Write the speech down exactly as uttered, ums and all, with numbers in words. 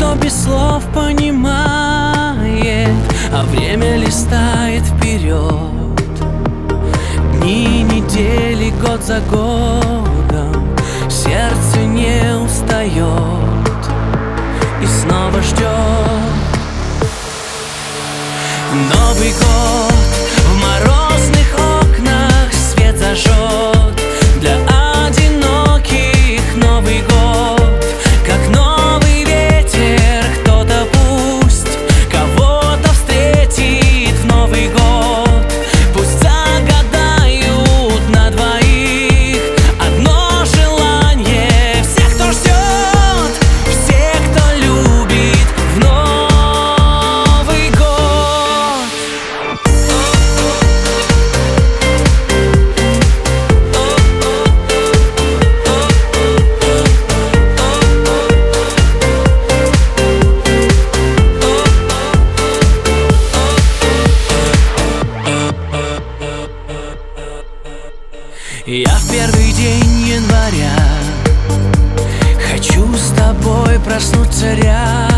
кто без слов понимает, а время листает вперед. Дни, недели, год за годом, сердце не устает и снова ждет. Новый год в морозных окнах свет зажжет. Для одиноких Новый год, как новый ветер, кто-то пусть кого-то встретит в Новый год. Пусть загадают на двоих одно желание. Всех, кто ждет, всех, кто любит в Новый год. Я в первый день января хочу с тобой проснуться рядом.